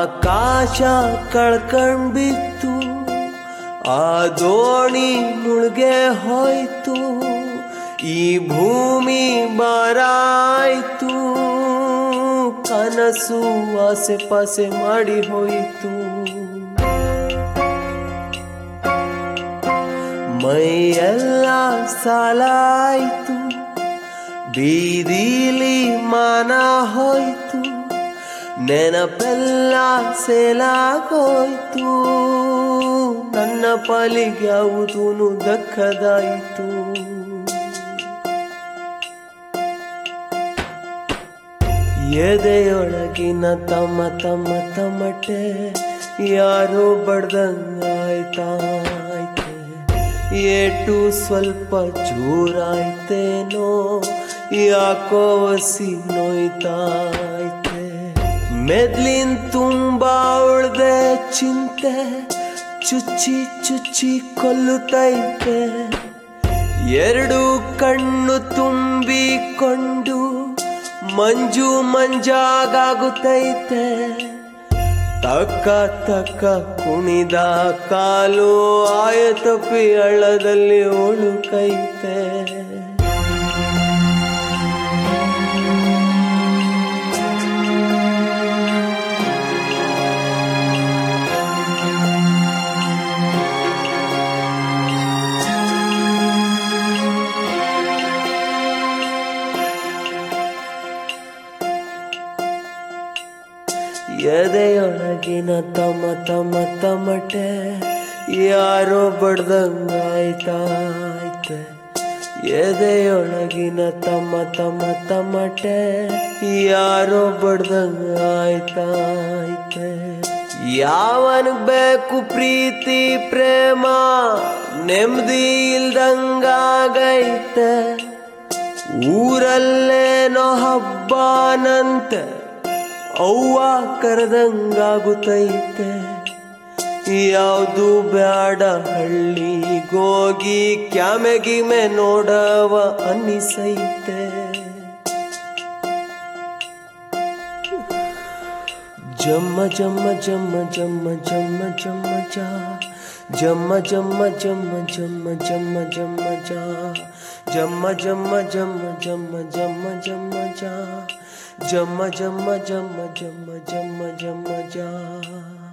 ಆಕಾಶ ಕಳ್ಕಂಡ್ಬಿತ್ತು, ಆ ದೋಣಿ ಮುಳುಗೆ ಹೋಯ್ತು, ಈ ಭೂಮಿ ಬಾರಾಯ್ತು, ಕನಸು ಆಸೆ ಪಾಸೆ ಮಾಡಿ ಹೋಯಿತು. ಮೈಯೆಲ್ಲ ಸಾಲಾಯ್ತು, ಬೀದಿಲಿ ಮಾನ ಹೋಯ್ತು, ನೆನಪೆಲ್ಲ ಸೇಲಾಗೋಯ್ತು, ನನ್ನ ಪಾಲಿಗೆ ಯಾವುದೂ ದಕ್ಕದಾಯಿತು. ಎದೆಯೊಳಗಿನ ತಮ ತಮ ತಮಟೆ ಯಾರೋ ಬಡ್ದಂಗಾಯ್ತಾಯ್ತೆ, ಏಟು ಸ್ವಲ್ಪ ಜೋರಾಯ್ತೇನೋ, ಯಾಕೋ ಹಸಿ ನೋಯ್ತಾಯ್ತೆ. ಮೆದ್ಲಿನ್ ತುಂಬಾ ಉಳ್ದೆ ಚಿಂತೆ, ಚುಚ್ಚಿ ಚುಚ್ಚಿ ಕೊಲ್ಲುತ್ತೈತೆ, ಎರಡು ಕಣ್ಣು ತುಂಬಿಕೊಂಡು ಮಂಜು ಮಂಜಾಗುತ್ತೈತೆ. ತಕ್ಕ ತಕ್ಕ ಕುಣಿದ ಕಾಲು ಆಯತಪ್ಪಿ ಹಳ್ಳದಲ್ಲಿ ಒಳುಕೈತೆ. ಎದೆಯೊಳಗಿನ ತಮ ತಮ ತಮಟೆ ಯಾರೋ ಬಡ್ದಂಗಾಯ್ತಾಯ್ತೆ, ಎದೆಯೊಳಗಿನ ತಮ ತಮ ತಮಟೆ ಯಾರೋ ಬಡ್ದಂಗಾಯ್ತಾಯ್ತೆ. ಯಾವನಿಗ್ ಬೇಕು ಪ್ರೀತಿ ಪ್ರೇಮ, ನೆಮ್ಮದಿ ಇಲ್ದಂಗಾಗೈತೆ, ಊರಲ್ಲೇನೋ ಹಬ್ಬನಂತೆ ಅವ್ವ ಕರೆದಂಗಾಗುತ್ತೈತೆ. ಯಾವುದು ಬ್ಯಾಡ ಹಳ್ಳಿಗೋಗಿ ಕ್ಯಾಮೆಗಿಮೆ ನೋಡವ ಅನ್ನಿಸೈತೆ. ಜಮ್ಮ ಜಮ್ಮ ಜಮ್ಮ ಜಮ್ಮ ಜಮ್ಮ ಜಮ್ಮ ಜಾ, ಜಮ್ಮ ಜಮ್ಮ ಜಮ್ಮ ಜಮ್ಮ ಜಮ್ಮ ಜಮ್ಮ ಜಾ, ಜಮ್ಮ ಜಮ್ಮ ಜಮ್ಮ ಜಮ್ಮ ಜಮ್ಮ ಜಮ್ಮ ಜಾ, ಜಮ್ಮ ಜಮ್ಮ ಜಮ್ಮ ಜಮ್ಮ ಜಮ್ಮ ಜಮ್ಮ ಜಾ.